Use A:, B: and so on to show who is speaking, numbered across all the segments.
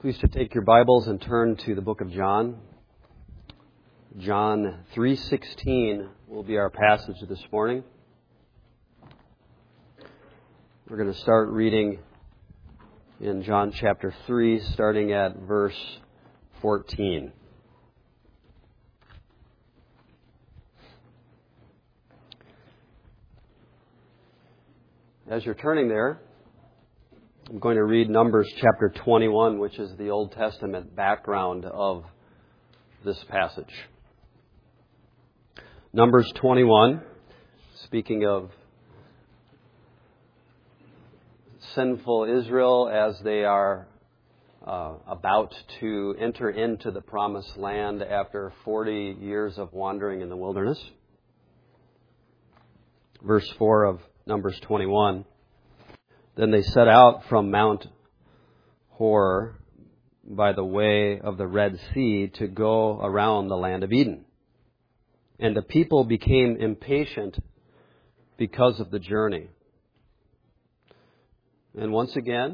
A: Please to take your Bibles and turn to the book of John. John 3:16 will be our passage this morning. We're going to start reading in John chapter 3, starting at verse 14. As you're turning there, I'm going to read Numbers chapter 21, which is the Old Testament background of this passage. Numbers 21, speaking of sinful Israel as they are about to enter into the promised land after 40 years of wandering in the wilderness. Verse 4 of Numbers 21. Then they set out from Mount Hor by the way of the Red Sea to go around the land of Eden. And the people became impatient because of the journey. And once again,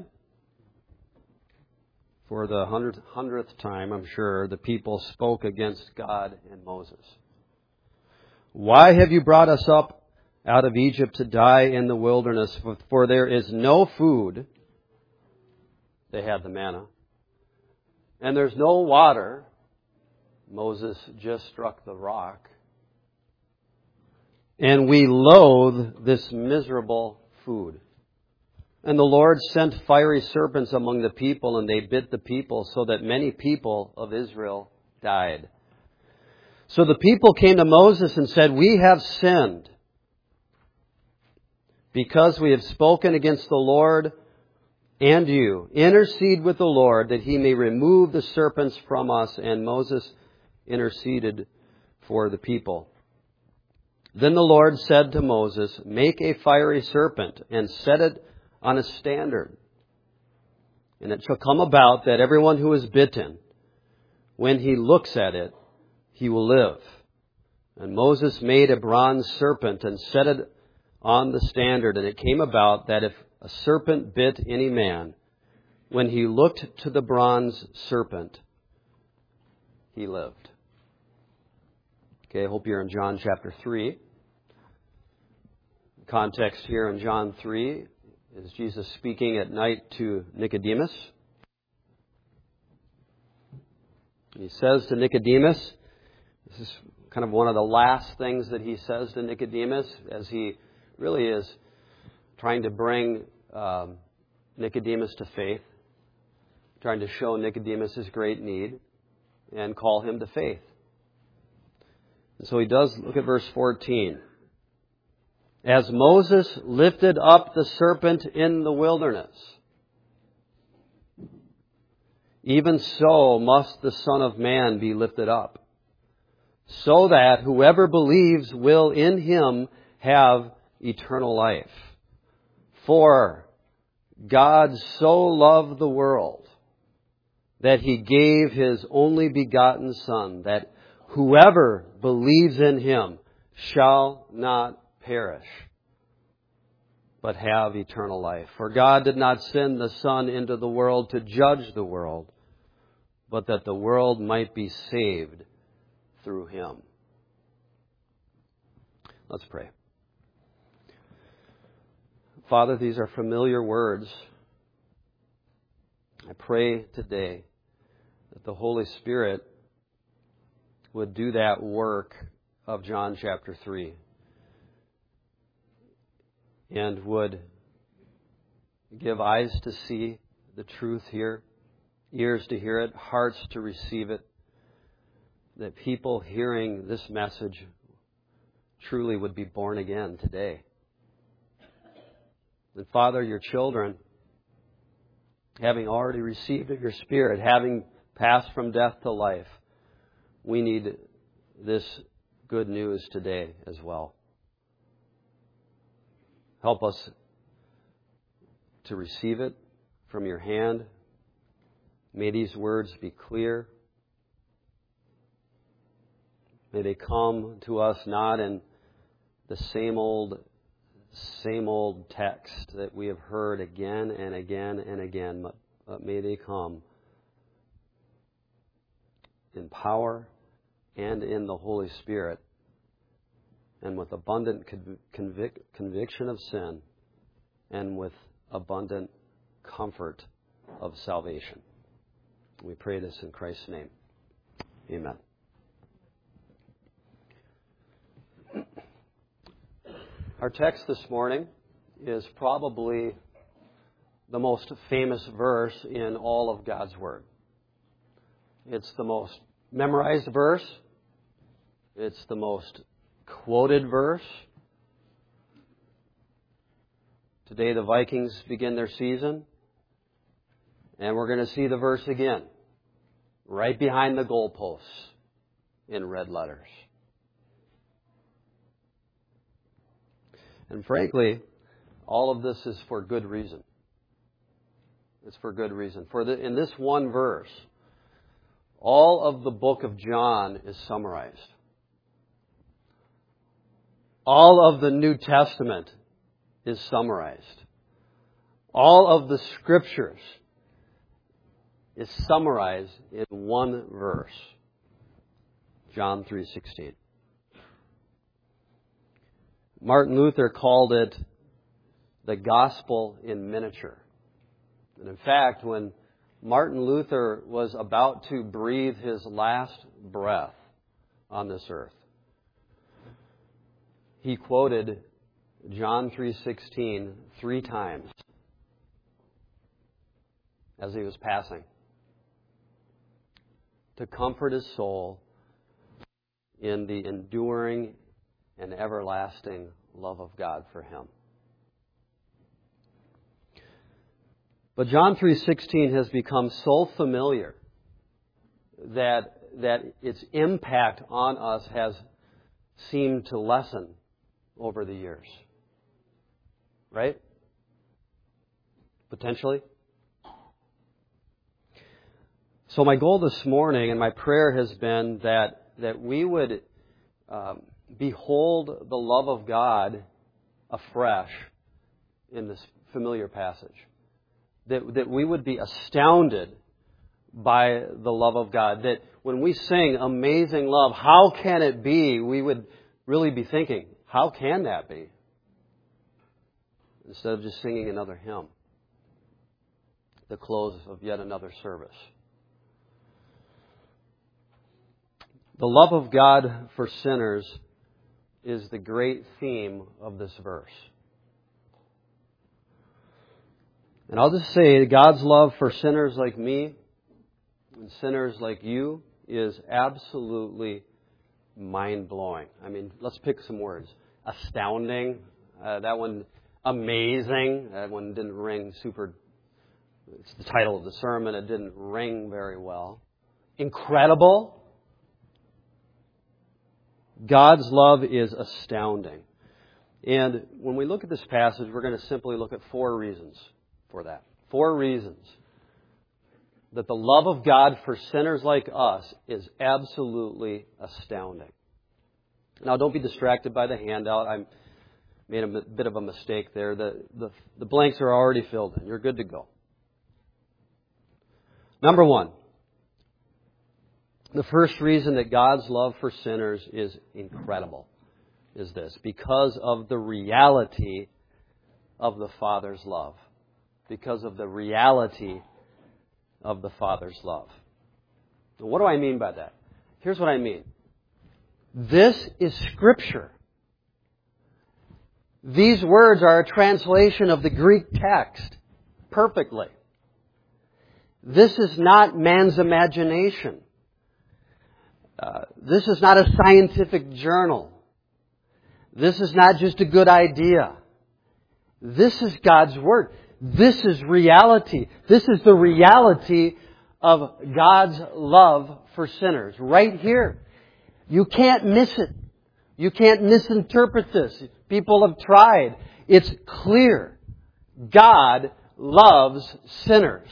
A: for the 100th time, I'm sure, the people spoke against God and Moses. Why have you brought us up out of Egypt to die in the wilderness? For there is no food. They had the manna. And there's no water. Moses just struck the rock. And we loathe this miserable food. And the Lord sent fiery serpents among the people, and they bit the people, so that many people of Israel died. So the people came to Moses and said, "We have sinned, because we have spoken against the Lord and you. Intercede with the Lord that he may remove the serpents from us." And Moses interceded for the people. Then the Lord said to Moses, "Make a fiery serpent and set it on a standard. And it shall come about that everyone who is bitten, when he looks at it, he will live." And Moses made a bronze serpent and set it on the standard. And it came about that if a serpent bit any man, when he looked to the bronze serpent, he lived. Okay, I hope you're in John chapter 3. Context here in John 3 is Jesus speaking at night to Nicodemus. He says to Nicodemus, this is kind of one of the last things that he says to Nicodemus as he really is trying to bring Nicodemus to faith, trying to show Nicodemus his great need and call him to faith. And so he does. Look at verse 14. As Moses lifted up the serpent in the wilderness, even so must the Son of Man be lifted up, so that whoever believes will in him have eternal life. For God so loved the world that he gave his only begotten Son, that whoever believes in him shall not perish, but have eternal life. For God did not send the Son into the world to judge the world, but that the world might be saved through him. Let's pray. Father, these are familiar words. I pray today that the Holy Spirit would do that work of John chapter 3 and would give eyes to see the truth here, ears to hear it, hearts to receive it, that people hearing this message truly would be born again today. And Father, your children, having already received of your Spirit, having passed from death to life, we need this good news today as well. Help us to receive it from your hand. May these words be clear. May they come to us not in the same old text that we have heard again and again and again, but may they come in power and in the Holy Spirit, and with abundant conviction of sin, and with abundant comfort of salvation. We pray this in Christ's name. Amen. Our text this morning is probably the most famous verse in all of God's Word. It's the most memorized verse. It's the most quoted verse. Today the Vikings begin their season, and we're going to see the verse again, right behind the goalposts in red letters. And frankly, all of this is for good reason. It's for good reason. In this one verse, all of the book of John is summarized. All of the New Testament is summarized. All of the Scriptures is summarized in one verse. John 3:16. Martin Luther called it the gospel in miniature. And in fact, when Martin Luther was about to breathe his last breath on this earth, he quoted John 3:16 3 times as he was passing to comfort his soul in the enduring and everlasting love of God for him. But John 3:16 has become so familiar that its impact on us has seemed to lessen over the years. Right? Potentially. So my goal this morning and my prayer has been that we would behold the love of God afresh in this familiar passage. That we would be astounded by the love of God. That when we sing Amazing Love, how can it be? We would really be thinking, how can that be? Instead of just singing another hymn. The close of yet another service. The love of God for sinners is the great theme of this verse. And I'll just say God's love for sinners like me and sinners like you is absolutely mind-blowing. I mean, let's pick some words. Astounding. That one, amazing. That one didn't ring super. It's the title of the sermon. It didn't ring very well. Incredible. God's love is astounding. And when we look at this passage, we're going to simply look at 4 reasons for that. 4 reasons that the love of God for sinners like us is absolutely astounding. Now, don't be distracted by the handout. I made a bit of a mistake there. The blanks are already filled in. You're good to go. Number 1. The first reason that God's love for sinners is incredible is this: because of the reality of the Father's love. Because of the reality of the Father's love. What do I mean by that? Here's what I mean. This is Scripture. These words are a translation of the Greek text perfectly. This is not man's imagination. This is not a scientific journal. This is not just a good idea. This is God's Word. This is reality. This is the reality of God's love for sinners. Right here. You can't miss it. You can't misinterpret this. People have tried. It's clear. God loves sinners.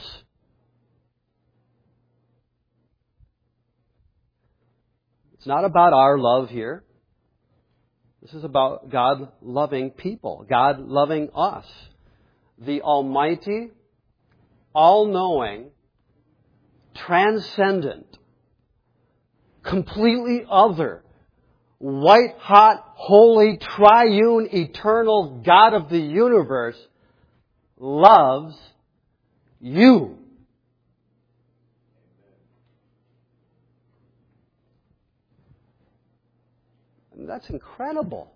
A: It's not about our love here. This is about God loving people. God loving us. The almighty, all-knowing, transcendent, completely other, white-hot, holy, triune, eternal God of the universe loves you. And that's incredible.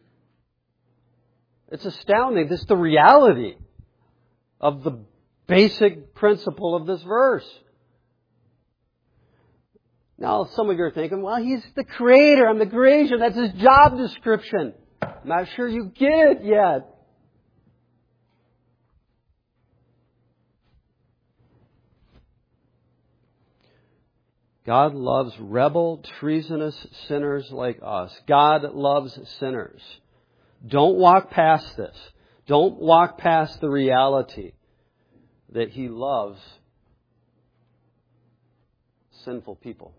A: It's astounding. This is the reality of the basic principle of this verse. Now, some of you are thinking, well, He's the Creator. I'm the creation. That's His job description. I'm not sure you get it yet. God loves rebel, treasonous sinners like us. God loves sinners. Don't walk past this. Don't walk past the reality that He loves sinful people.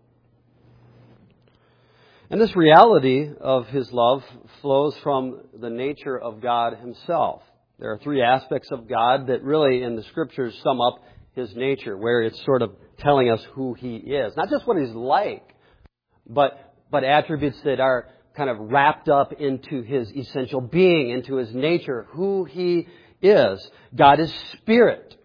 A: And this reality of His love flows from the nature of God Himself. There are three aspects of God that really in the Scriptures sum up His nature, where it's sort of telling us who He is. Not just what He's like, but attributes that are kind of wrapped up into His essential being, into His nature, who He is. God is Spirit.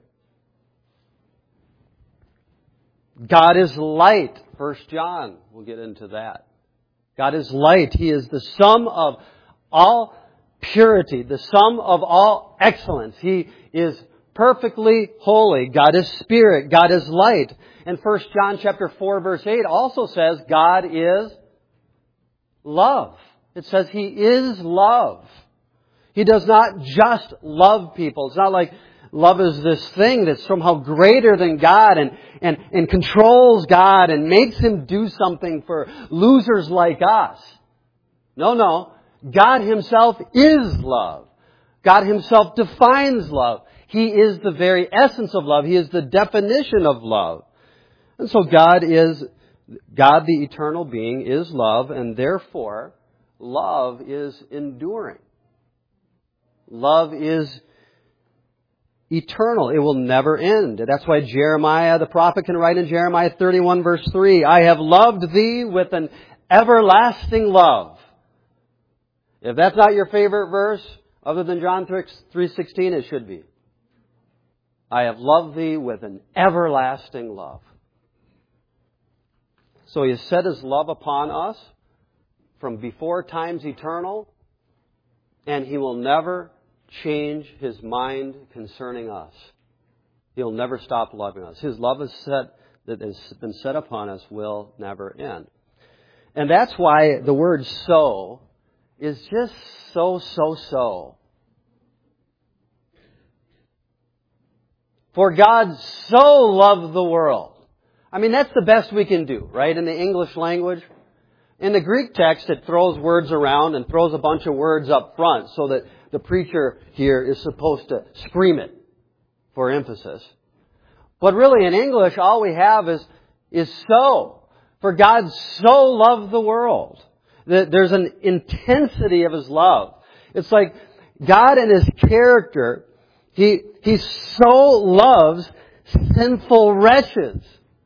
A: God is light. 1 John, we'll get into that. God is light. He is the sum of all purity, the sum of all excellence. He is perfectly holy. God is Spirit. God is light. And 1 John chapter 4 verse 8 also says God is love. It says He is love. He does not just love people. It's not like love is this thing that's somehow greater than God and controls God and makes Him do something for losers like us. No. God Himself is love. God Himself defines love. He is the very essence of love. He is the definition of love. And so God, the eternal being, is love, and therefore love is enduring. Love is eternal. It will never end. That's why Jeremiah, the prophet, can write in Jeremiah 31 verse 3, I have loved thee with an everlasting love. If that's not your favorite verse, other than John 3:16, it should be. I have loved thee with an everlasting love. So He has set His love upon us from before times eternal, and He will never change His mind concerning us. He'll never stop loving us. His love that has been set upon us will never end. And that's why the word so is just so. For God so loved the world. I mean, that's the best we can do, right, in the English language. In the Greek text, it throws words around and throws a bunch of words up front so that the preacher here is supposed to scream it for emphasis. But really, in English, all we have is so. For God so loved the world. There's an intensity of His love. It's like God and His character, He so loves sinful wretches.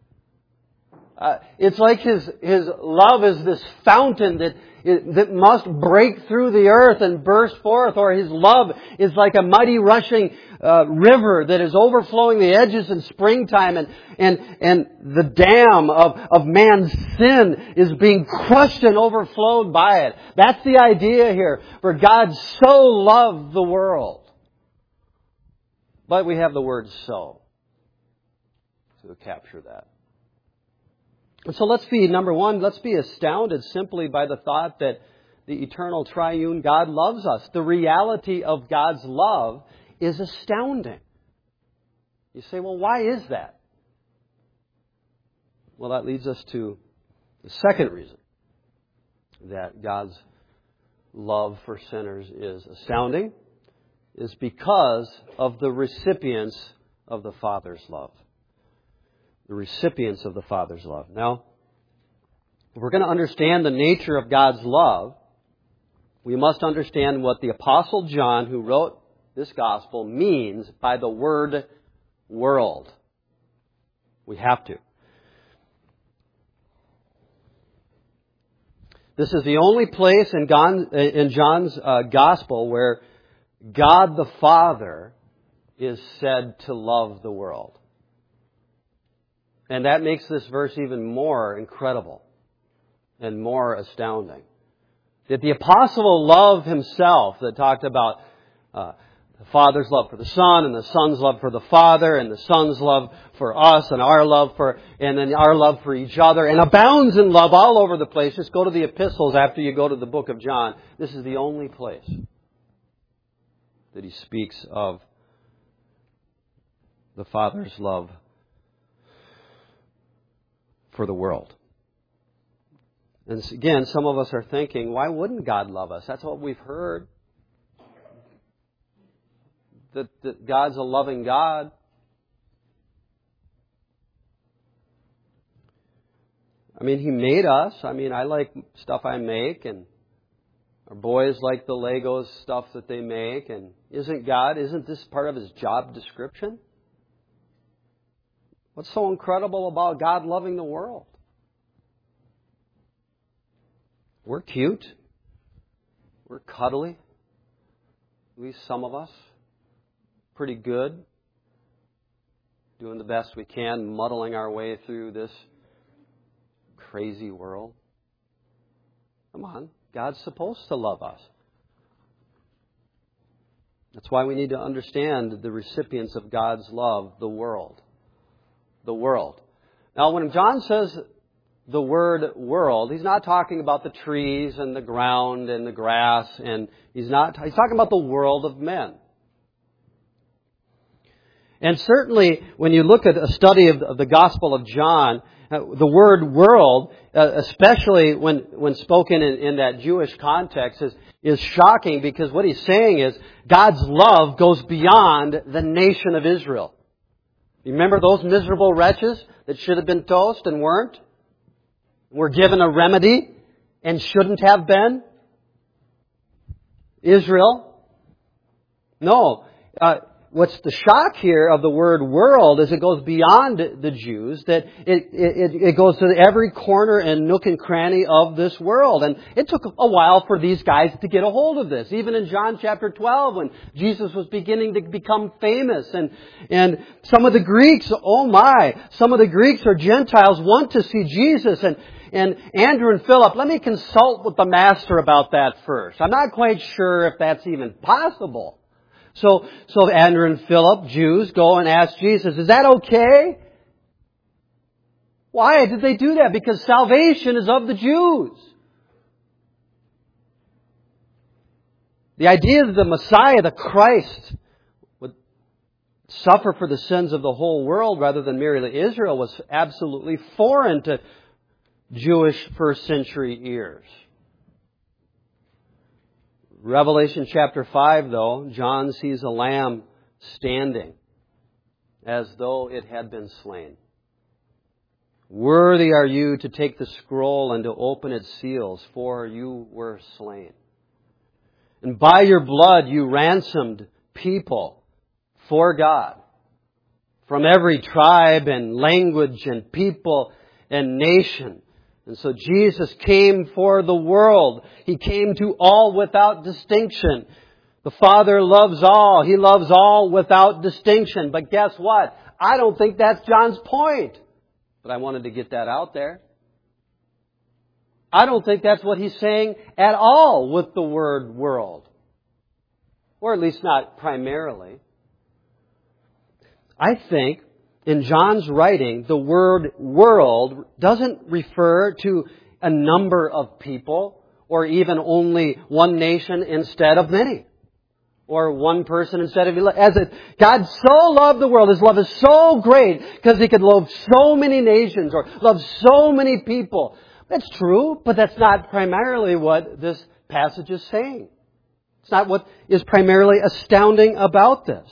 A: It's like His love is this fountain that must break through the earth and burst forth, or His love is like a mighty rushing river that is overflowing the edges in springtime, and the dam of man's sin is being crushed and overflowed by it. That's the idea here. For God so loved the world. But we have the word so to capture that. And so let's be astounded simply by the thought that the eternal triune God loves us. The reality of God's love is astounding. You say, well, why is that? Well, that leads us to the second reason that God's love for sinners is astounding, is because of the recipients of the Father's love. The recipients of the Father's love. Now, if we're going to understand the nature of God's love, we must understand what the Apostle John, who wrote this gospel, means by the word world. We have to. This is the only place in John's Gospel where God the Father is said to love the world. And that makes this verse even more incredible and more astounding. That the apostle will love himself, that talked about the Father's love for the Son, and the Son's love for the Father, and the Son's love for us, and then our love for each other, and abounds in love all over the place. Just go to the epistles after you go to the book of John. This is the only place that he speaks of the Father's love for the world. And again, some of us are thinking, why wouldn't God love us? That's what we've heard. That God's a loving God. I mean, He made us. I mean, I like stuff I make, and our boys like the Legos stuff that they make. And isn't this part of His job description? What's so incredible about God loving the world? We're cute. We're cuddly. At least some of us. Pretty good. Doing the best we can, muddling our way through this crazy world. Come on. God's supposed to love us. That's why we need to understand the recipients of God's love, the world. The world. Now, when John says the word world, he's not talking about the trees and the ground and the grass, and he's talking about the world of men. And certainly, when you look at a study of the Gospel of John, the word world, especially when spoken in that Jewish context, is shocking, because what he's saying is God's love goes beyond the nation of Israel. You remember those miserable wretches that should have been toast and weren't? Were given a remedy and shouldn't have been? Israel? No. What's the shock here of the word world is it goes beyond the Jews, that it goes to every corner and nook and cranny of this world. And it took a while for these guys to get a hold of this. Even in John chapter 12, when Jesus was beginning to become famous. And some of the Greeks, some of the Greeks or Gentiles want to see Jesus. And Andrew and Philip, let me consult with the master about that first. I'm not quite sure if that's even possible. So Andrew and Philip, Jews, go and ask Jesus, is that okay? Why did they do that? Because salvation is of the Jews. The idea that the Messiah, the Christ, would suffer for the sins of the whole world rather than merely Israel was absolutely foreign to Jewish first century ears. Revelation chapter 5, though, John sees a lamb standing as though it had been slain. Worthy are you to take the scroll and to open its seals, for you were slain. And by your blood you ransomed people for God from every tribe and language and people and nation. And so Jesus came for the world. He came to all without distinction. The Father loves all. He loves all without distinction. But guess what? I don't think that's John's point. But I wanted to get that out there. I don't think that's what he's saying at all with the word world. Or at least not primarily. I think in John's writing, the word world doesn't refer to a number of people or even only one nation instead of many. Or one person instead of... God so loved the world. His love is so great because He could love so many nations or love so many people. That's true, but that's not primarily what this passage is saying. It's not what is primarily astounding about this.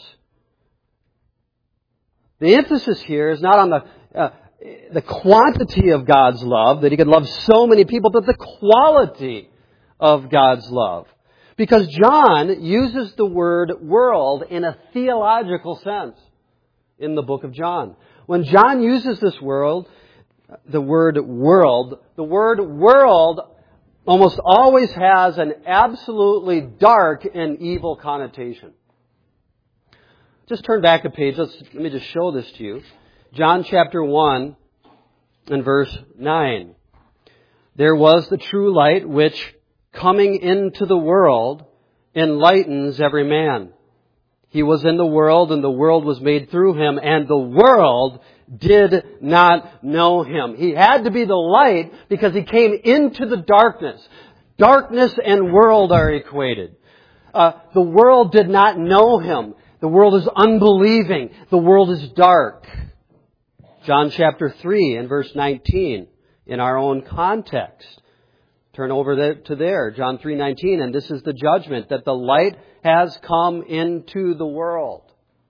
A: The emphasis here is not on the quantity of God's love, that He could love so many people, but the quality of God's love. Because John uses the word world in a theological sense in the book of John. When John uses this the word world almost always has an absolutely dark and evil connotation. Just turn back a page. Let me just show this to you. John chapter 1 and verse 9. There was the true light which, coming into the world, enlightens every man. He was in the world, and the world was made through him, and the world did not know him. He had to be the light because he came into the darkness. Darkness and world are equated. The world did not know him. The world is unbelieving. The world is dark. John chapter 3 and verse 19 in our own context. Turn over to there, John 3:19, and this is the judgment, that the light has come into the world.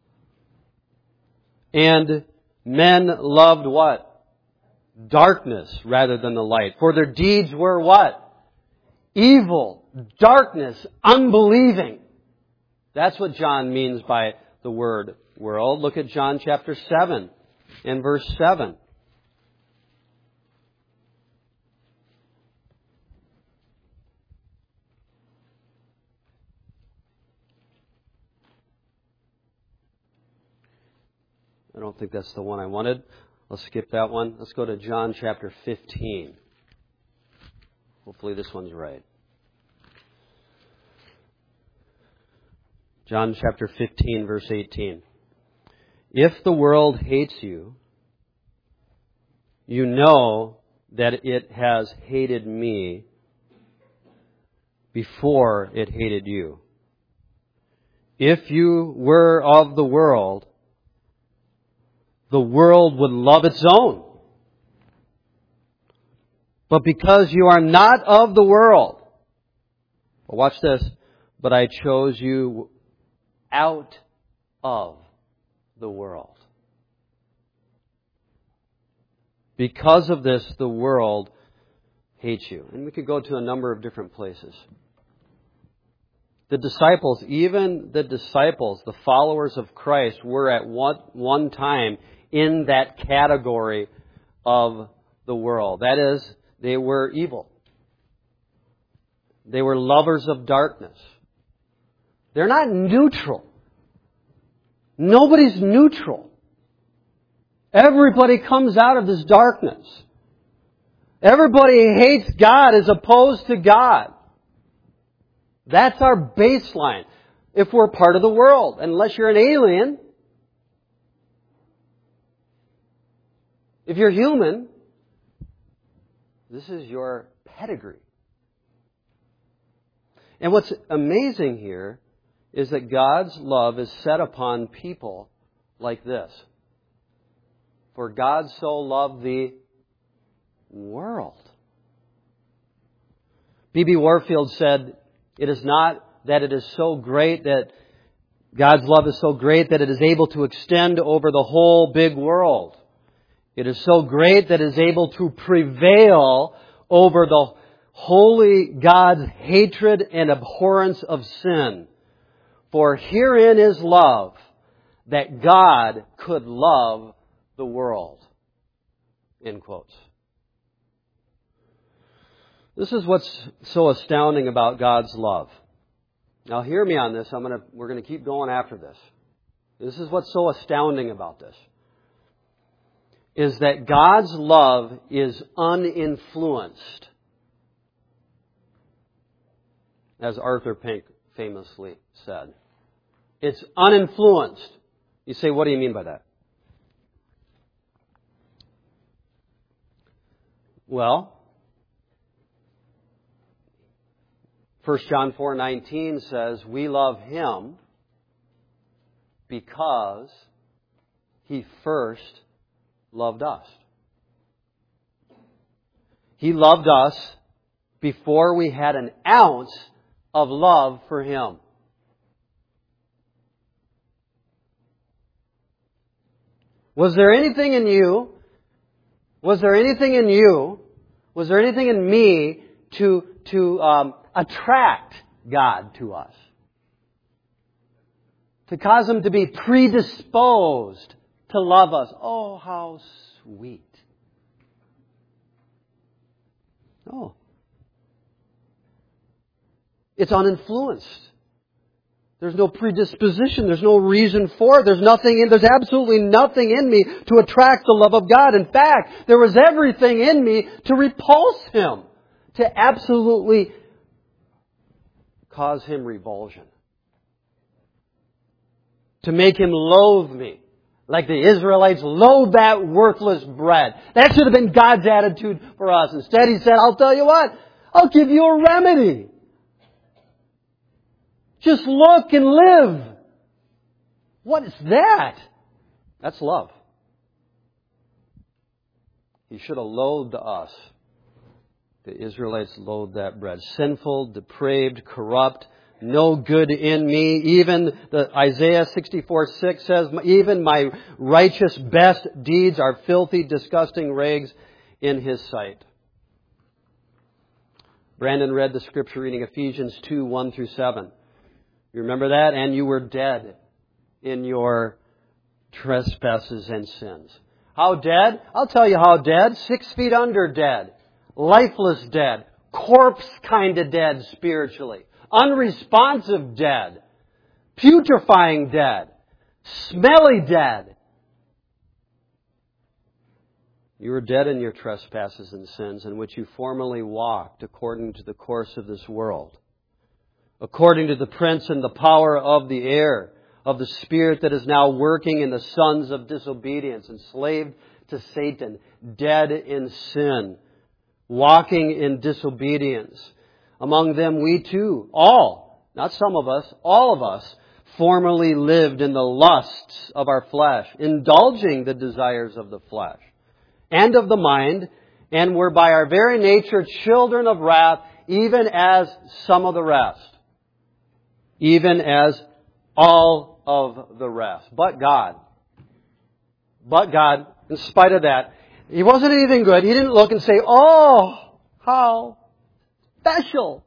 A: And men loved what? Darkness rather than the light. For their deeds were what? Evil, darkness, unbelieving. That's what John means by the word world. Look at John chapter 7 and verse 7. I don't think that's the one I wanted. Let's skip that one. Let's go to John chapter 15. Hopefully this one's right. John chapter 15, verse 18. If the world hates you, you know that it has hated me before it hated you. If you were of the world would love its own. But because you are not of the world, watch this, but I chose you out of the world. Because of this, the world hates you. And we could go to a number of different places. The disciples, even the disciples, the followers of Christ, were at one time in that category of the world. That is, they were evil. They were lovers of darkness. They're not neutral. Nobody's neutral. Everybody comes out of this darkness. Everybody hates God as opposed to God. That's our baseline. If we're part of the world, unless you're an alien, if you're human, this is your pedigree. And what's amazing here is that God's love is set upon people like this. For God so loved the world. B.B. Warfield said, it is not that it is so great that God's love is so great that it is able to extend over the whole big world. It is so great that it is able to prevail over the holy God's hatred and abhorrence of sin. For herein is love, that God could love the world. End quotes. This is what's so astounding about God's love. Now hear me on this. We're going to keep going after this. This is what's so astounding about this. Is that God's love is uninfluenced. As Arthur Pink famously said. It's uninfluenced. You say, what do you mean by that? Well, 1 John 4:19 says, we love Him because He first loved us. He loved us before we had an ounce of love for Him. Was there anything in you? Was there anything in you? Was there anything in me to attract God to us? To cause Him to be predisposed to love us. Oh, how sweet. No. It's uninfluenced. There's no predisposition. There's no reason for it. There's absolutely nothing in me to attract the love of God. In fact, there was everything in me to repulse Him, to absolutely cause Him revulsion, to make Him loathe me, like the Israelites loathe that worthless bread. That should have been God's attitude for us. Instead, He said, I'll tell you what, I'll give you a remedy. Just look and live. What is that? That's love. He should have loathed us. The Israelites loathed that bread. Sinful, depraved, corrupt, no good in me. Even Isaiah 64:6 says, even my righteous best deeds are filthy, disgusting rags in His sight. Brandon read the scripture reading Ephesians 2:1-7. You remember that? And you were dead in your trespasses and sins. How dead? I'll tell you how dead. 6 feet under dead. Lifeless dead. Corpse kind of dead spiritually. Unresponsive dead. Putrefying dead. Smelly dead. You were dead in your trespasses and sins in which you formerly walked according to the course of this world, according to the prince and the power of the air, of the spirit that is now working in the sons of disobedience, enslaved to Satan, dead in sin, walking in disobedience. Among them we too, all, not some of us, all of us, formerly lived in the lusts of our flesh, indulging the desires of the flesh and of the mind, and were by our very nature children of wrath, even as some of the rest. Even as all of the rest. But God, in spite of that, He wasn't anything good. He didn't look and say, oh, how special.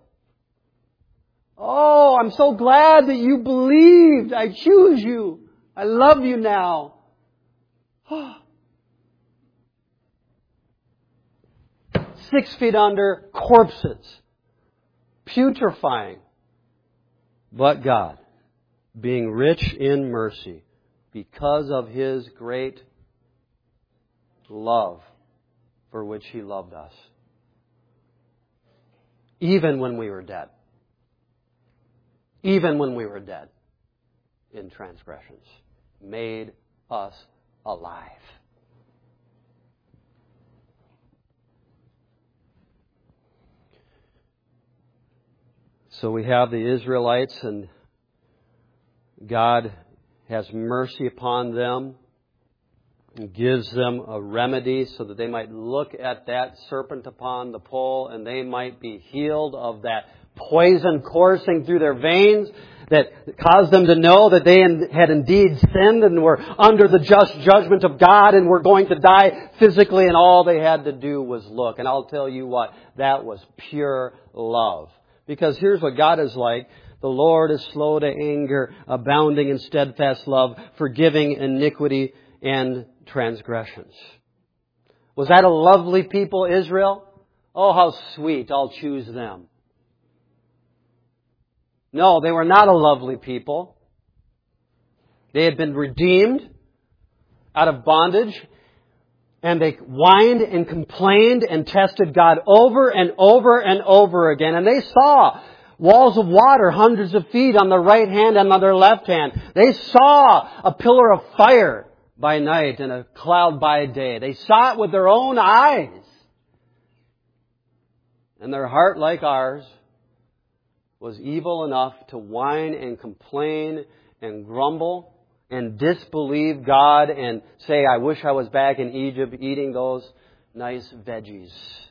A: Oh, I'm so glad that you believed. I choose you. I love you now. 6 feet under, corpses, putrefying. But God, being rich in mercy, because of His great love for which He loved us, even when we were dead, in transgressions, made us alive. So we have the Israelites, and God has mercy upon them and gives them a remedy so that they might look at that serpent upon the pole and they might be healed of that poison coursing through their veins that caused them to know that they had indeed sinned and were under the just judgment of God and were going to die physically, and all they had to do was look. And I'll tell you what, that was pure love. Because here's what God is like. The Lord is slow to anger, abounding in steadfast love, forgiving iniquity and transgressions. Was that a lovely people, Israel? Oh, how sweet. I'll choose them. No, they were not a lovely people. They had been redeemed out of bondage, and they whined and complained and tested God over and over and over again. And they saw walls of water hundreds of feet on their right hand and on their left hand. They saw a pillar of fire by night and a cloud by day. They saw it with their own eyes. And their heart, like ours, was evil enough to whine and complain and grumble and disbelieve God and say, I wish I was back in Egypt eating those nice veggies.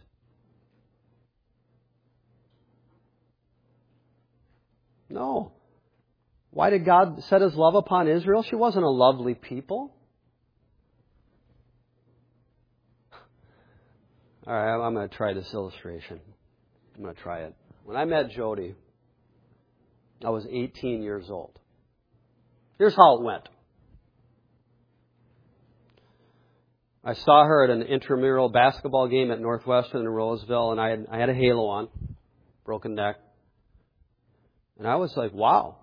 A: No. Why did God set His love upon Israel? She wasn't a lovely people. All right, I'm going to try this illustration. I'm going to try it. When I met Jody, I was 18 years old. Here's how it went. I saw her at an intramural basketball game at Northwestern in Roseville, and I had a halo on, broken neck. And I was like, wow.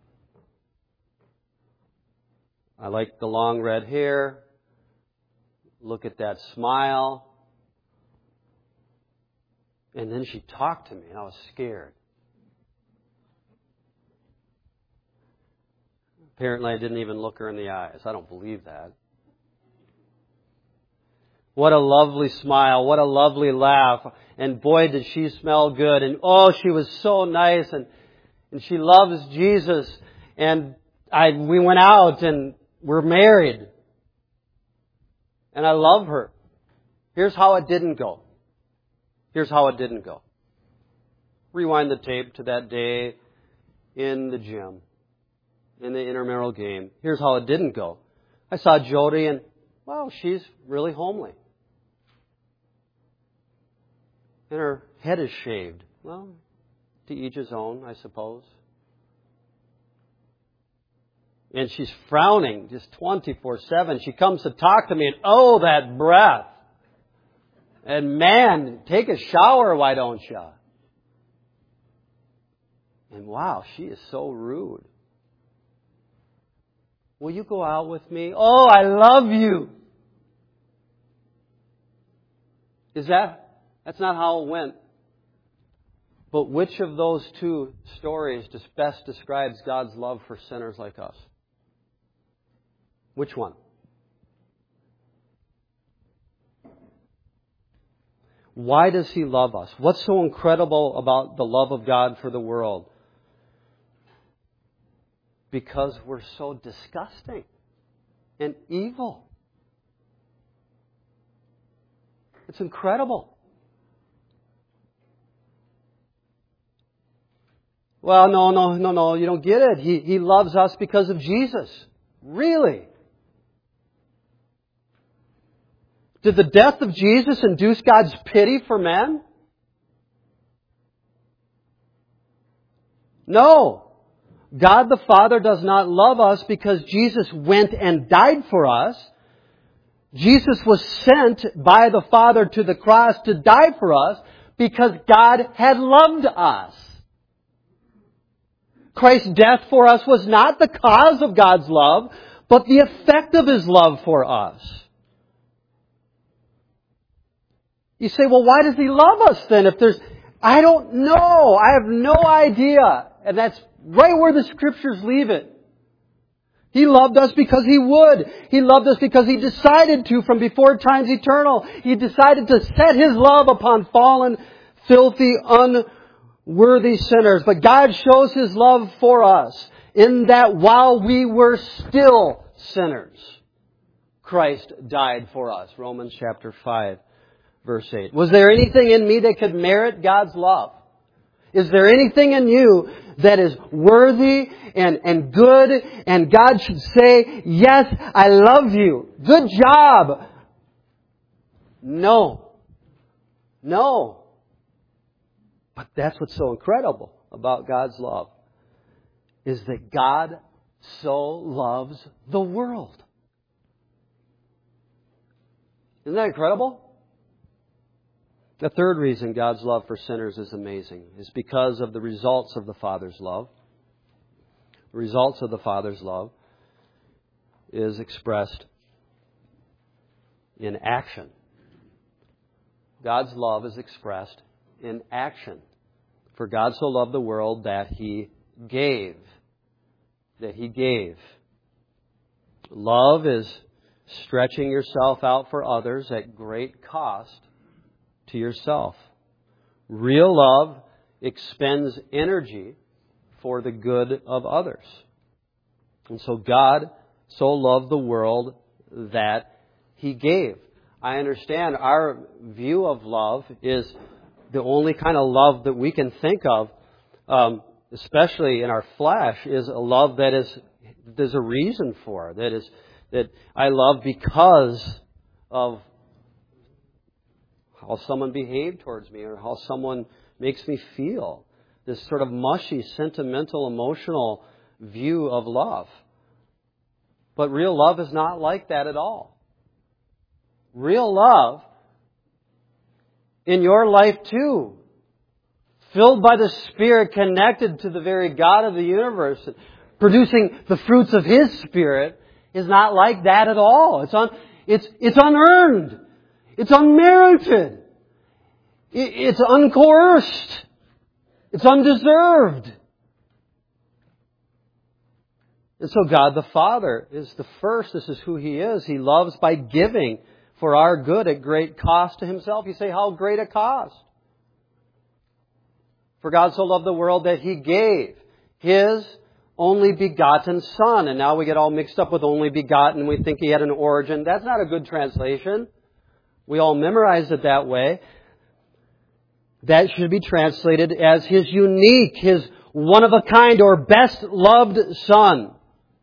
A: I like the long red hair. Look at that smile. And then she talked to me, and I was scared. Apparently, I didn't even look her in the eyes. I don't believe that. What a lovely smile. What a lovely laugh. And boy, did she smell good. And oh, she was so nice. And she loves Jesus. And we went out and we're married. And I love her. Here's how it didn't go. Here's how it didn't go. Rewind the tape to that day in the gym, in the intramural game. Here's how it didn't go. I saw Jody and, wow, she's really homely. And her head is shaved. Well, to each his own, I suppose. And she's frowning just 24/7. She comes to talk to me and, oh, that breath. And man, take a shower, why don't you? And wow, she is so rude. Will you go out with me? Oh, I love you. That's not how it went. But which of those two stories best describes God's love for sinners like us? Which one? Why does He love us? What's so incredible about the love of God for the world? Because we're so disgusting and evil. It's incredible. Well, no, you don't get it. He loves us because of Jesus. Really? Did the death of Jesus induce God's pity for men? No. God the Father does not love us because Jesus went and died for us. Jesus was sent by the Father to the cross to die for us because God had loved us. Christ's death for us was not the cause of God's love, but the effect of His love for us. You say, well, why does He love us then? I don't know. I have no idea. And that's right where the Scriptures leave it. He loved us because He would. He loved us because He decided to from before times eternal. He decided to set His love upon fallen, filthy, unworthy sinners. But God shows His love for us in that while we were still sinners, Christ died for us. Romans chapter 5. Verse 8. Was there anything in me that could merit God's love? Is there anything in you that is worthy and good and God should say, yes, I love you. Good job. No. But that's what's so incredible about God's love, is that God so loves the world. Isn't that incredible? The third reason God's love for sinners is amazing is because of the results of the Father's love. The results of the Father's love is expressed in action. God's love is expressed in action. For God so loved the world that He gave. That He gave. Love is stretching yourself out for others at great cost to yourself. Real love expends energy for the good of others. And so God so loved the world that He gave. I understand our view of love is the only kind of love that we can think of, especially in our flesh, is a love that there's a reason for. That I love because of how someone behaved towards me or how someone makes me feel. This sort of mushy, sentimental, emotional view of love. But real love is not like that at all. Real love in your life too filled by the Spirit, connected to the very God of the universe, producing the fruits of His Spirit, is not like that at all. It's unearned. It's unmerited. It's uncoerced. It's undeserved. And so God the Father is the first. This is who He is. He loves by giving for our good at great cost to Himself. You say, how great a cost? For God so loved the world that He gave His only begotten Son. And now we get all mixed up with only begotten. We think He had an origin. That's not a good translation. We all memorize it that way. That should be translated as His unique, His one-of-a-kind or best-loved Son.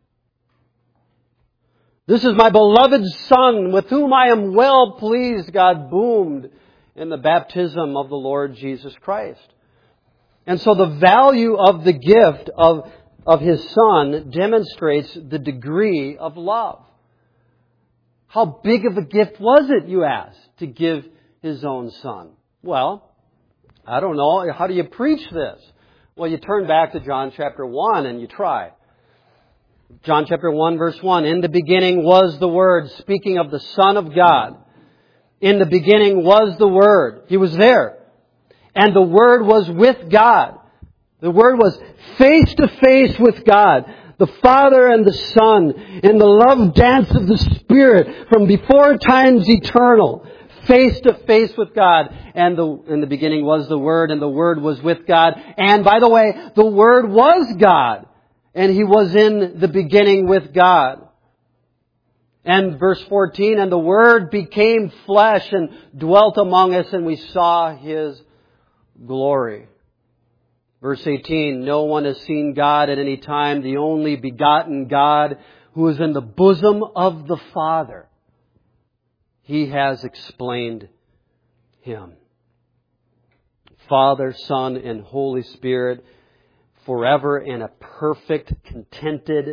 A: This is my beloved Son, with whom I am well pleased, God boomed in the baptism of the Lord Jesus Christ. And so the value of the gift of His Son demonstrates the degree of love. How big of a gift was it, you ask, to give His own Son? Well, I don't know. How do you preach this? Well, you turn back to John chapter 1 and you try. John chapter 1 verse 1, in the beginning was the Word, speaking of the Son of God. In the beginning was the Word. He was there. And the Word was with God. The Word was face to face with God. The Father and the Son in the love dance of the Spirit from before times eternal. Face to face with God. And in the beginning was the Word, and the Word was with God. And by the way, the Word was God. And He was in the beginning with God. And verse 14, and the Word became flesh and dwelt among us, and we saw His glory. Verse 18, no one has seen God at any time, the only begotten God who is in the bosom of the Father. He has explained Him. Father, Son, and Holy Spirit, forever in a perfect, contented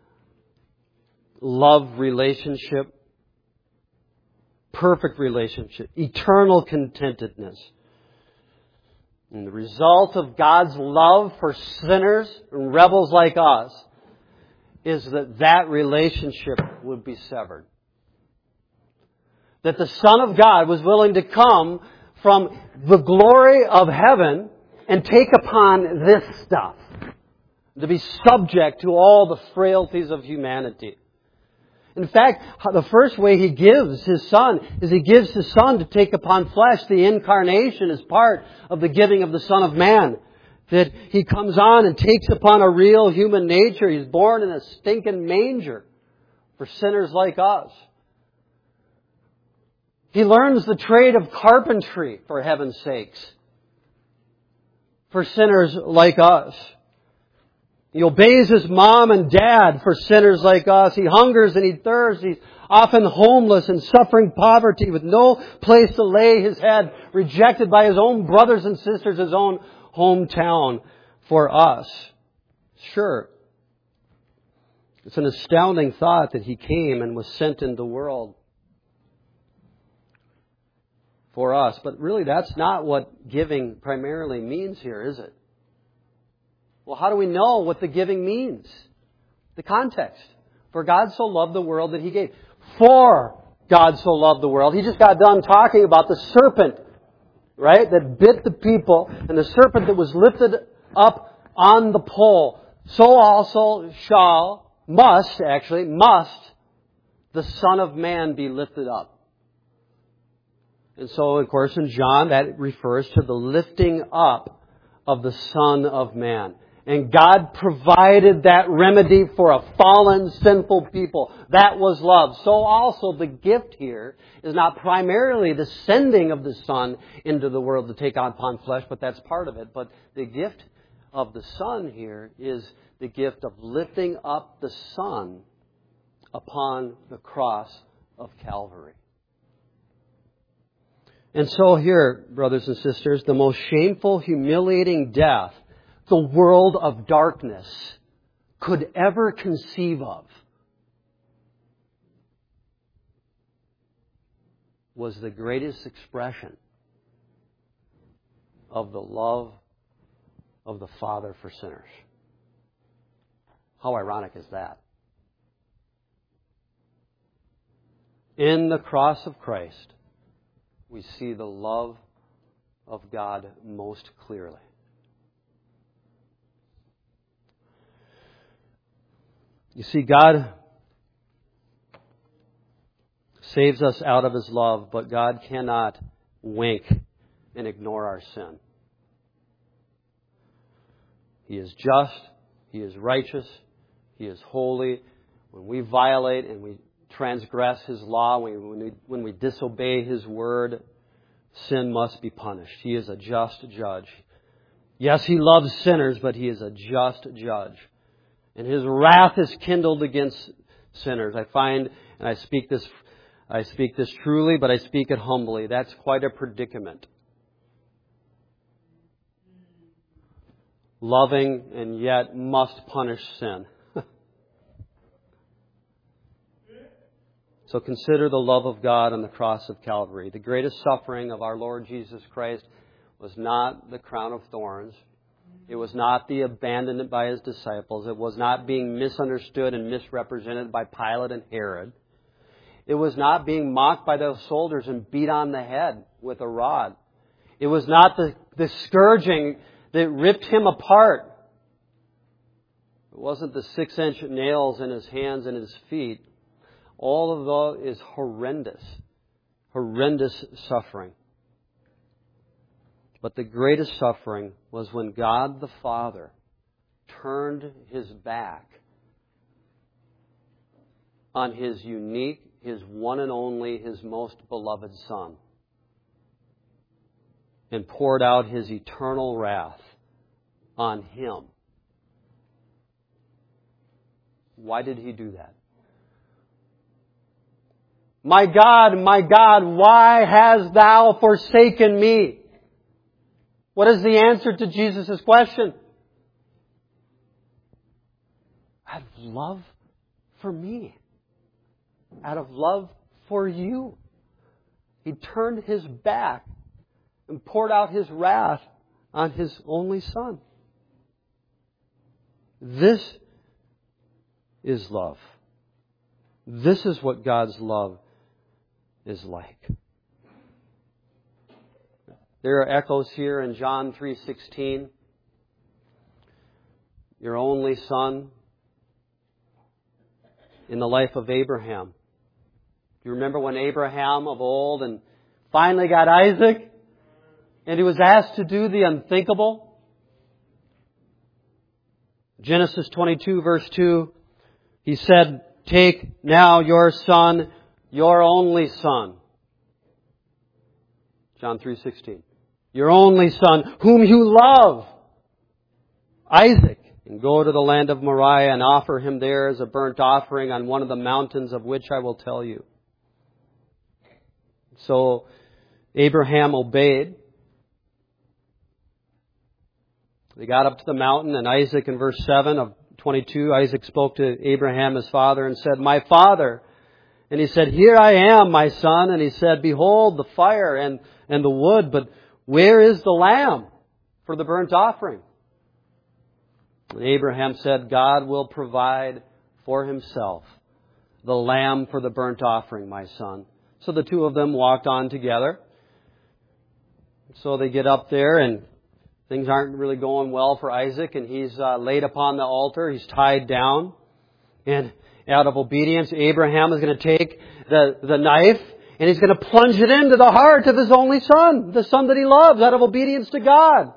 A: love relationship. Perfect relationship. Eternal contentedness. And the result of God's love for sinners and rebels like us is that relationship would be severed. That the Son of God was willing to come from the glory of heaven and take upon this stuff. To be subject to all the frailties of humanity. In fact, the first way He gives His Son is He gives His Son to take upon flesh. The incarnation is part of the giving of the Son of Man. That He comes on and takes upon a real human nature. He's born in a stinking manger for sinners like us. He learns the trade of carpentry, for heaven's sakes, for sinners like us. He obeys his mom and dad for sinners like us. He hungers and he thirsts. He's often homeless and suffering poverty with no place to lay his head, rejected by his own brothers and sisters, his own hometown for us. Sure, it's an astounding thought that He came and was sent into the world for us. But really, that's not what giving primarily means here, is it? Well, how do we know what the giving means? The context. For God so loved the world that He gave. For God so loved the world. He just got done talking about the serpent, right? That bit the people, and the serpent that was lifted up on the pole. So also must the Son of Man be lifted up. And so, of course, in John, that refers to the lifting up of the Son of Man. And God provided that remedy for a fallen, sinful people. That was love. So also the gift here is not primarily the sending of the Son into the world to take upon flesh, but that's part of it. But the gift of the Son here is the gift of lifting up the Son upon the cross of Calvary. And so here, brothers and sisters, the most shameful, humiliating death the world of darkness could ever conceive of was the greatest expression of the love of the Father for sinners. How ironic is that? In the cross of Christ, we see the love of God most clearly. You see, God saves us out of His love, but God cannot wink and ignore our sin. He is just. He is righteous. He is holy. When we violate and we transgress His law, when we disobey His word, sin must be punished. He is a just judge. Yes, He loves sinners, but He is a just judge. And His wrath is kindled against sinners. I find, and I speak this truly, but I speak it humbly. That's quite a predicament. Loving and yet must punish sin. So consider the love of God on the cross of Calvary. The greatest suffering of our Lord Jesus Christ was not the crown of thorns. It was not the abandonment by His disciples. It was not being misunderstood and misrepresented by Pilate and Herod. It was not being mocked by those soldiers and beat on the head with a rod. It was not the scourging that ripped Him apart. It wasn't the 6-inch nails in His hands and His feet. All of that is horrendous. Horrendous suffering. But the greatest suffering was when God the Father turned His back on His unique, His one and only, His most beloved Son, and poured out His eternal wrath on Him. Why did He do that? My God, why hast Thou forsaken me? What is the answer to Jesus' question? Out of love for me. Out of love for you. He turned His back and poured out His wrath on His only Son. This is love. This is what God's love is like. There are echoes here in John 3:16. Your only Son in the life of Abraham. You remember when Abraham of old and finally got Isaac and he was asked to do the unthinkable? Genesis 22 verse 2, He said, "Take now your son, your only son." John 3:16. Your only son, whom you love, Isaac, and go to the land of Moriah and offer him there as a burnt offering on one of the mountains of which I will tell you. So Abraham obeyed. They got up to the mountain, and Isaac, in verse 7 of 22, Isaac spoke to Abraham, his father, and said, "My father." And he said, "Here I am, my son." And he said, "Behold the fire and the wood, but where is the lamb for the burnt offering?" And Abraham said, "God will provide for Himself the lamb for the burnt offering, my son." So the two of them walked on together. So they get up there, and things aren't really going well for Isaac, and he's laid upon the altar. He's tied down. And out of obedience, Abraham is going to take the knife, and he's going to plunge it into the heart of his only son, the son that he loves, out of obedience to God.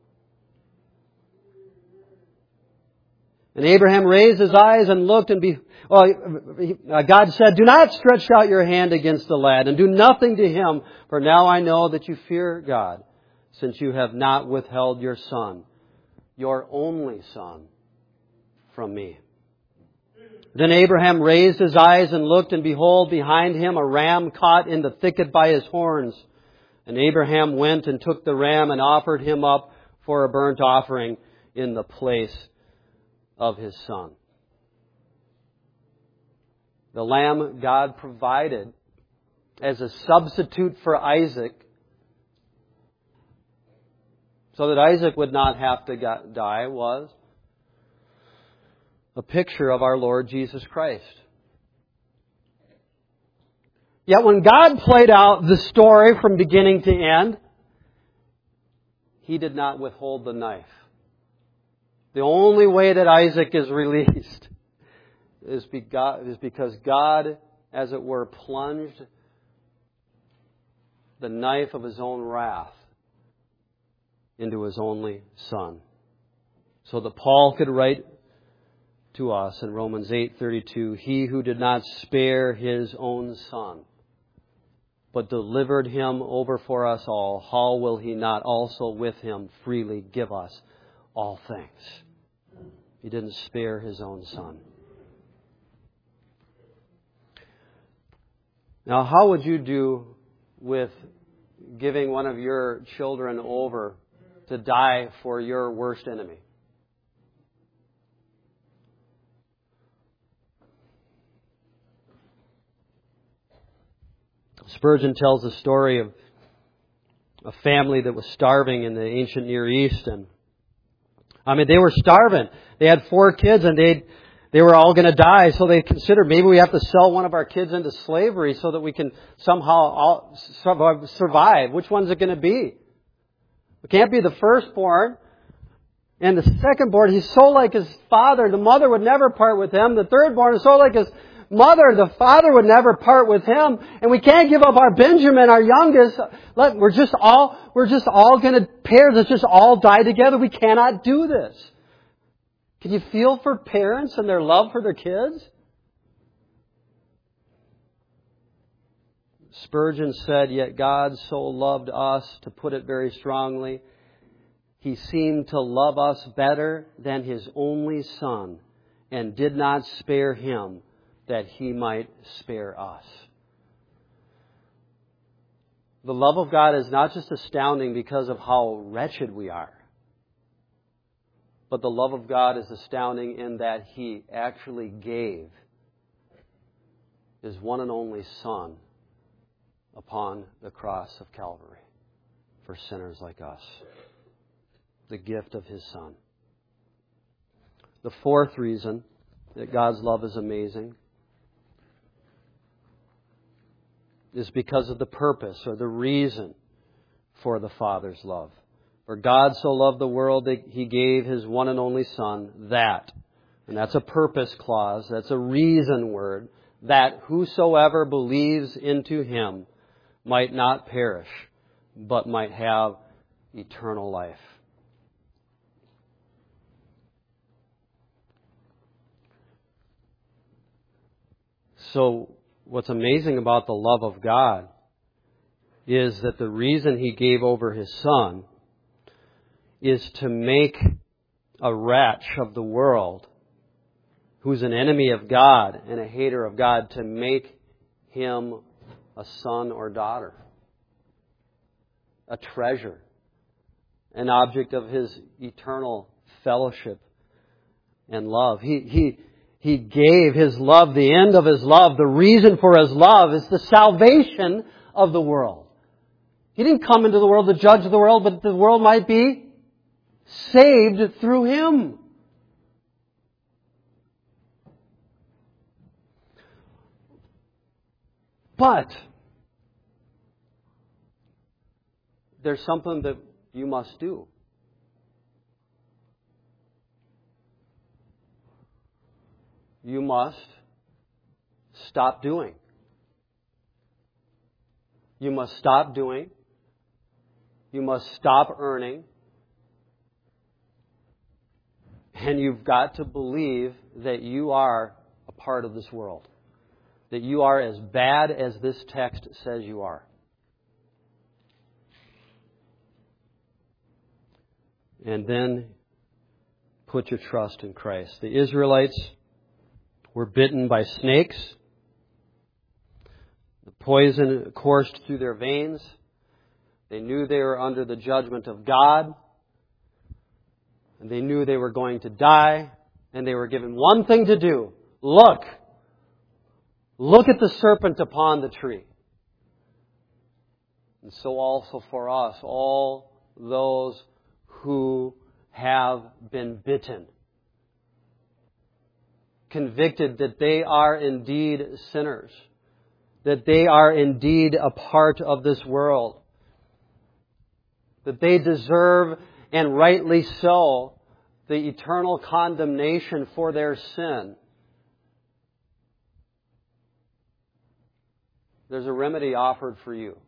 A: And Abraham raised his eyes and looked, and God said, "Do not stretch out your hand against the lad, and do nothing to him, for now I know that you fear God, since you have not withheld your son, your only son, from me." Then Abraham raised his eyes and looked, and behold, behind him a ram caught in the thicket by his horns. And Abraham went and took the ram and offered him up for a burnt offering in the place of his son. The lamb God provided as a substitute for Isaac so that Isaac would not have to die, was a picture of our Lord Jesus Christ. Yet when God played out the story from beginning to end, He did not withhold the knife. The only way that Isaac is released is because God, as it were, plunged the knife of His own wrath into His only Son. So that Paul could write to us in Romans 8:32, He who did not spare His own Son, but delivered Him over for us all, how will He not also with Him freely give us all things? He didn't spare His own Son. Now, how would you do with giving one of your children over to die for your worst enemy? Spurgeon tells the story of a family that was starving in the ancient Near East. And they were starving. They had 4 kids and they were all going to die. So they considered maybe we have to sell one of our kids into slavery so that we can somehow survive. Which one's it going to be? It can't be the firstborn. And the secondborn, he's so like his father. The mother would never part with him. The thirdborn is so like his mother. The father would never part with him. And we can't give up our Benjamin, our youngest. We're just all going to pair. Let's just all die together. We cannot do this. Can you feel for parents and their love for their kids? Spurgeon said, yet God so loved us, to put it very strongly, He seemed to love us better than His only Son, and did not spare Him that He might spare us. The love of God is not just astounding because of how wretched we are, but the love of God is astounding in that He actually gave His one and only Son upon the cross of Calvary for sinners like us. The gift of His Son. The fourth reason that God's love is amazing is because of the purpose or the reason for the Father's love. For God so loved the world that He gave His one and only Son, that, and that's a purpose clause, that's a reason word, that whosoever believes into Him might not perish, but might have eternal life. So, what's amazing about the love of God is that the reason He gave over His Son is to make a wretch of the world who's an enemy of God and a hater of God, to make him a son or daughter, a treasure, an object of His eternal fellowship and love. He gave His love, the end of His love, the reason for His love is the salvation of the world. He didn't come into the world to judge the world, but the world might be saved through Him. But there's something that you must do. You must stop doing. You must stop doing. You must stop earning. And you've got to believe that you are a part of this world. That you are as bad as this text says you are. And then put your trust in Christ. The Israelites were bitten by snakes. The poison coursed through their veins. They knew they were under the judgment of God. And they knew they were going to die. And they were given one thing to do. Look at the serpent upon the tree. And so also for us, all those who have been bitten. Convicted that they are indeed sinners. That they are indeed a part of this world. That they deserve, and rightly so, the eternal condemnation for their sin. There's a remedy offered for you.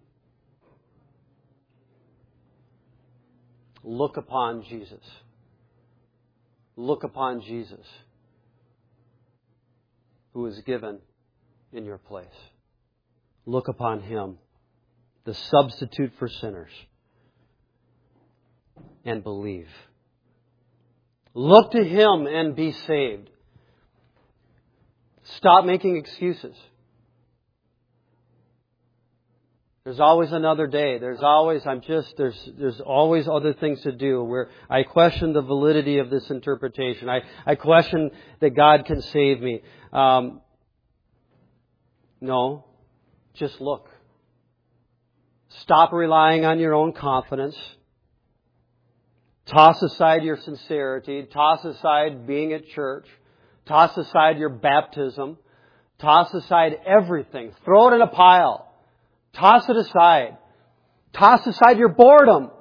A: Look upon Jesus. Look upon Jesus, who was given in your place. Look upon Him, the substitute for sinners, and believe. Look to Him and be saved. Stop making excuses. There's always another day. There's always other things to do. Where I question the validity of this interpretation. I question that God can save me. No, just look. Stop relying on your own confidence. Toss aside your sincerity. Toss aside being at church. Toss aside your baptism. Toss aside everything. Throw it in a pile. Toss it aside. Toss aside your boredom.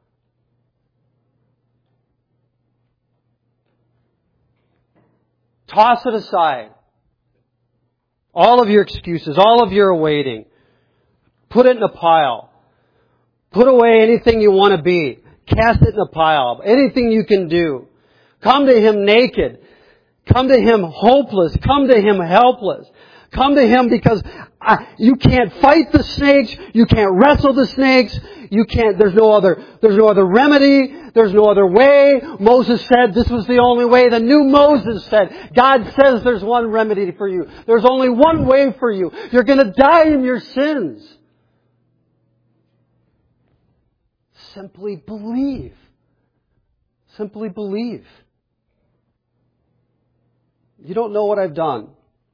A: Toss it aside. All of your excuses, all of your awaiting. Put it in a pile. Put away anything you want to be. Cast it in a pile. Anything you can do. Come to Him naked. Come to Him hopeless. Come to Him helpless. Come to Him because you can't fight the snakes. You can't wrestle the snakes. There's no other remedy. There's no other way. Moses said this was the only way. The new Moses said, God says there's one remedy for you. There's only one way for you. You're going to die in your sins. Simply believe. Simply believe. You don't know what I've done.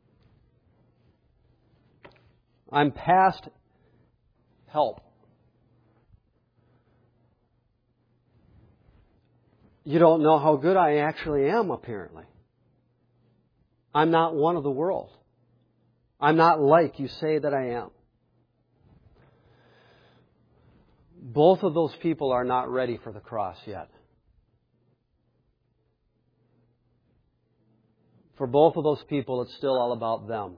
A: I'm past help. You don't know how good I actually am, apparently. I'm not one of the world. I'm not like you say that I am. Both of those people are not ready for the cross yet. For both of those people, it's still all about them.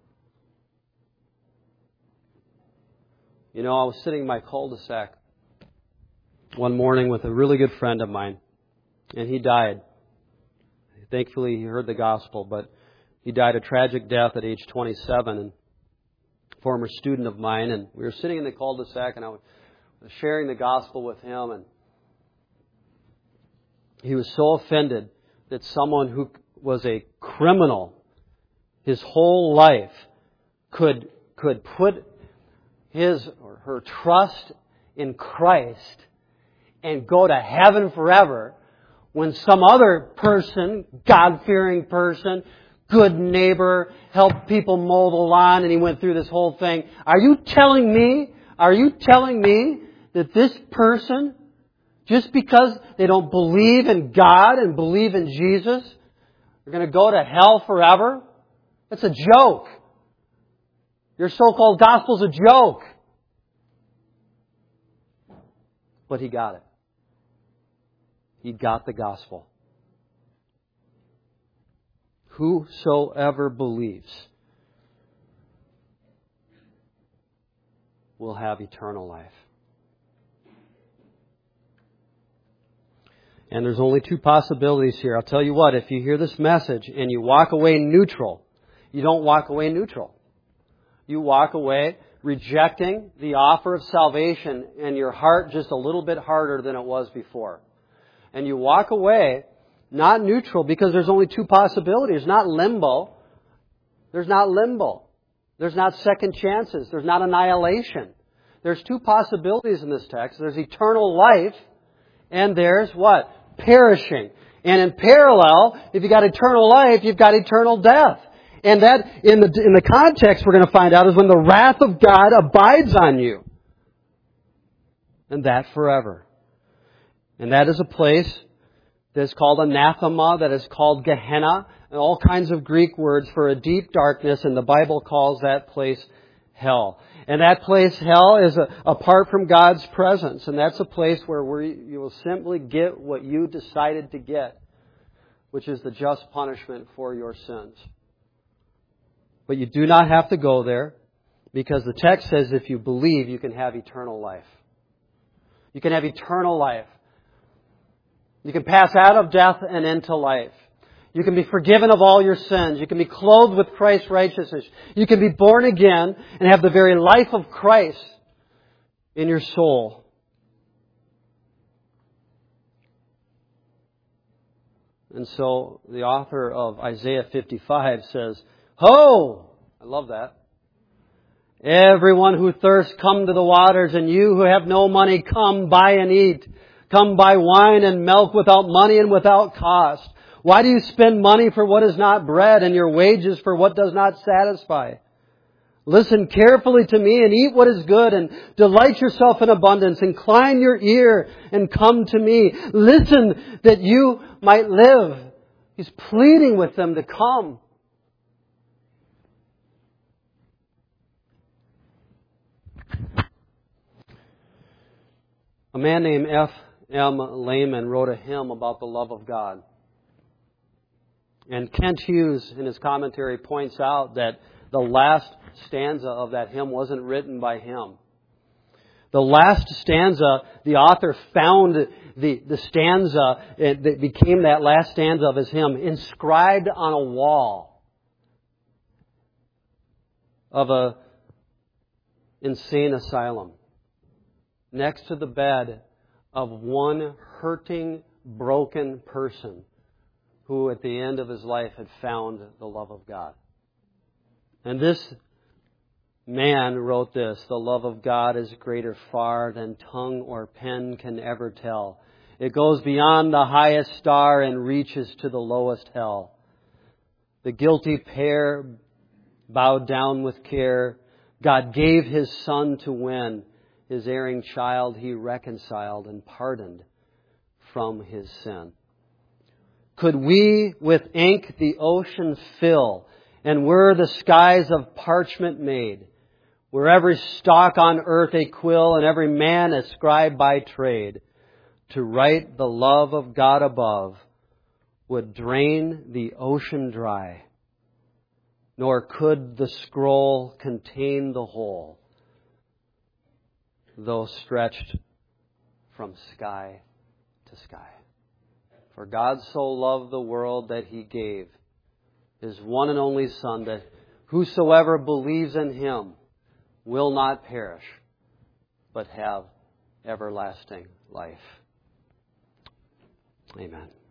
A: You know, I was sitting in my cul-de-sac one morning with a really good friend of mine, and he died. Thankfully, he heard the gospel, but he died a tragic death at age 27, and a former student of mine, and we were sitting in the cul-de-sac, and I was sharing the gospel with him, and he was so offended that someone who was a criminal his whole life could put his or her trust in Christ and go to heaven forever when some other person, God-fearing person, good neighbor, helped people mow the lawn, and he went through this whole thing. Are you telling me that this person, just because they don't believe in God and believe in Jesus, are going to go to hell forever? That's a joke. Your so-called gospel's a joke. But he got it. He got the gospel. Whosoever believes will have eternal life. And there's only two possibilities here. I'll tell you what, if you hear this message and you walk away neutral, you don't walk away neutral. You walk away rejecting the offer of salvation and your heart just a little bit harder than it was before. And you walk away not neutral because there's only two possibilities. There's not limbo. There's not second chances. There's not annihilation. There's two possibilities in this text. There's eternal life and there's what? Perishing. And in parallel, if you got eternal life, you've got eternal death. And that, in the context we're going to find out, is when the wrath of God abides on you. And that forever. And that is a place that is called anathema, that is called Gehenna, and all kinds of Greek words for a deep darkness, and the Bible calls that place hell. And that place, hell, is apart from God's presence. And that's a place where you will simply get what you decided to get, which is the just punishment for your sins. But you do not have to go there, because the text says if you believe, you can have eternal life. You can have eternal life. You can pass out of death and into life. You can be forgiven of all your sins. You can be clothed with Christ's righteousness. You can be born again and have the very life of Christ in your soul. And so the author of Isaiah 55 says, "Ho!" I love that. "Everyone who thirsts, come to the waters, and you who have no money, come buy and eat. Come buy wine and milk without money and without cost. Why do you spend money for what is not bread and your wages for what does not satisfy? Listen carefully to me and eat what is good and delight yourself in abundance. Incline your ear and come to me. Listen that you might live." He's pleading with them to come. A man named F.M. Lehman wrote a hymn about the love of God. And Kent Hughes, in his commentary, points out that the last stanza of that hymn wasn't written by him. The last stanza, the author found the stanza that became that last stanza of his hymn inscribed on a wall of a insane asylum, next to the bed of one hurting, broken person who at the end of his life had found the love of God. And this man wrote this: "The love of God is greater far than tongue or pen can ever tell. It goes beyond the highest star and reaches to the lowest hell. The guilty pair bowed down with care. God gave His Son to win. His erring child He reconciled and pardoned from his sin. Could we with ink the ocean fill, and were the skies of parchment made, were every stalk on earth a quill, and every man a scribe by trade, to write the love of God above would drain the ocean dry, nor could the scroll contain the whole, though stretched from sky to sky. For God so loved the world that He gave His one and only Son, that whosoever believes in Him will not perish, but have everlasting life." Amen.